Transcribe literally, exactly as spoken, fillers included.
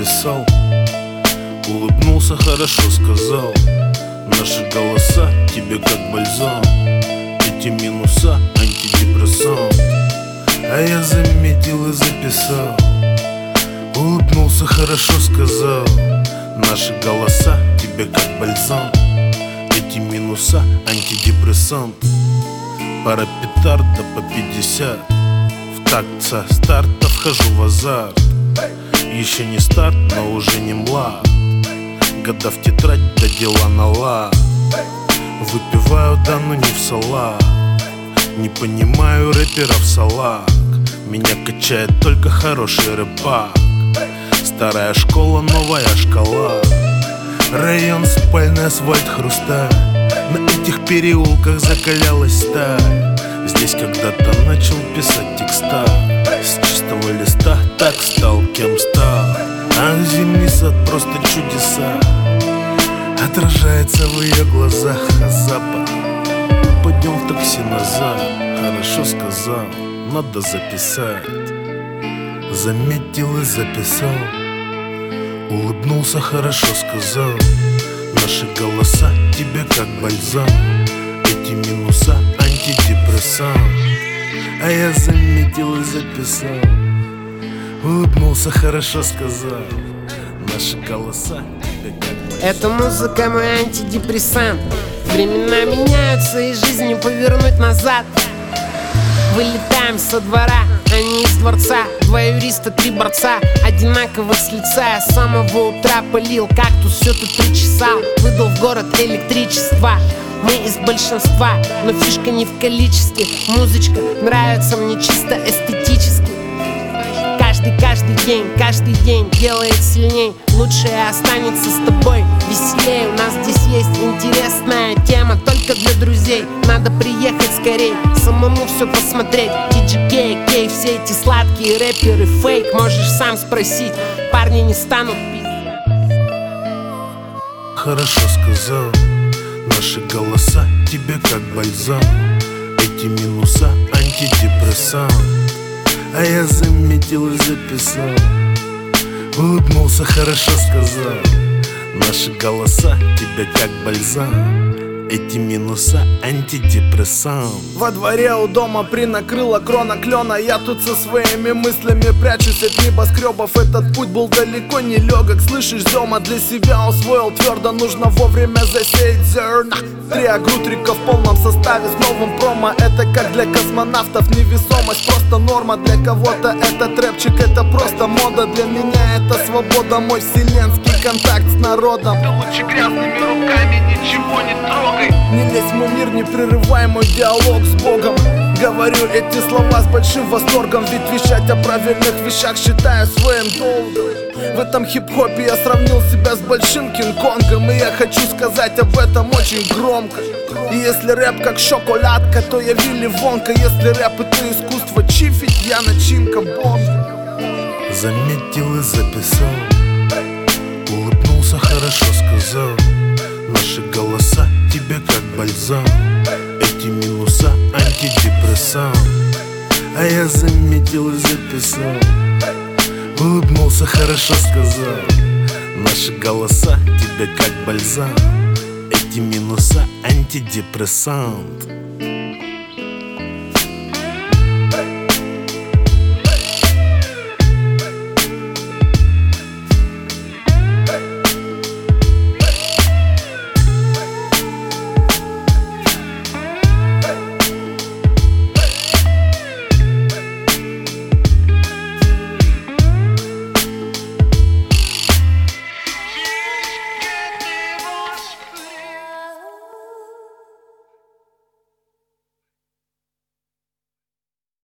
записал, улыбнулся, хорошо сказал. Наши голоса тебе как бальзам, эти минуса антидепрессант. А я заметил и записал, улыбнулся, хорошо сказал. Наши голоса тебе как бальзам, эти минуса антидепрессант. Пара петард да по пятьдесят, в такт со старта вхожу в азарт. Еще не старт, но уже не млад, года в тетрадь, да дела на лад. Выпиваю, да но не в салат, не понимаю рэперов салак. Меня качает только хороший рэпак. Старая школа, новая шкала. Район, спальный асфальт, хрусталь. На этих переулках закалялась сталь. Здесь когда-то начал писать текста, с чистого листа так стал, кем стал. Ах, зимний сад, просто чудеса, отражается в ее глазах. А запах, пойдем в такси назад. Хорошо сказал, надо записать. Заметил и записал, улыбнулся, хорошо сказал. Наши голоса тебе как бальзам, эти минуса антидепрессант. А я заметил и записал, улыбнулся, хорошо сказал. Наши голоса тебе как бальзам. Эта музыка мой антидепрессант. Времена меняются и жизнь не повернуть назад. Вылетаем со двора, а не из дворца. Два юриста, три борца, одинаковых с лица. Я с самого утра пылил кактус, все тут причесал. Выдал в город электричество. Мы из большинства, но фишка не в количестве. Музычка нравится мне чисто эстетически. Каждый, каждый день, каждый день делает сильней. Лучшее останется с тобой, веселее. У нас здесь есть интересная тема, только для друзей. Надо приехать скорей, самому все посмотреть. Диджей Кей, Кей, все эти сладкие рэперы фейк. Можешь сам спросить, парни не станут пиздить. Хорошо сказал, наши голоса тебе как бальзам, эти минуса антидепрессант. А я заметил и записал, улыбнулся, хорошо сказал. Наши голоса тебе как бальзам, эти минуса антидепрессант. Во дворе у дома принакрыла крона клена. Я тут со своими мыслями прячусь от небоскребов. Этот путь был далеко не легок. Слышишь, Зема для себя усвоил твердо. Нужно вовремя засеять зерна. Три агрутрика в полном составе с новым промо. Это как для космонавтов невесомость, просто норма. Для кого-то этот рэпчик, это просто мода. Для меня это свобода, мой вселенский контакт с народом. Ты лучше грязными руками ничего не трогай. Не лезь в мой мир, не прерывай мой диалог с Богом. Говорю эти слова с большим восторгом, ведь вещать о правильных вещах считаю своим долгом. В этом хип-хопе я сравнил себя с большим Кинг-Конгом, и я хочу сказать об этом очень громко. И если рэп как шоколадка, то я Вилли Вонка. Если рэп это искусство чифить, я начинка бомба. Заметил и записал, улыбнулся, хорошо сказал. Наши голоса тебе как бальзам, эти минуса антидепрессант. А я заметил и записал, улыбнулся, хорошо сказал. Наши голоса тебе как бальзам, эти минуса антидепрессант.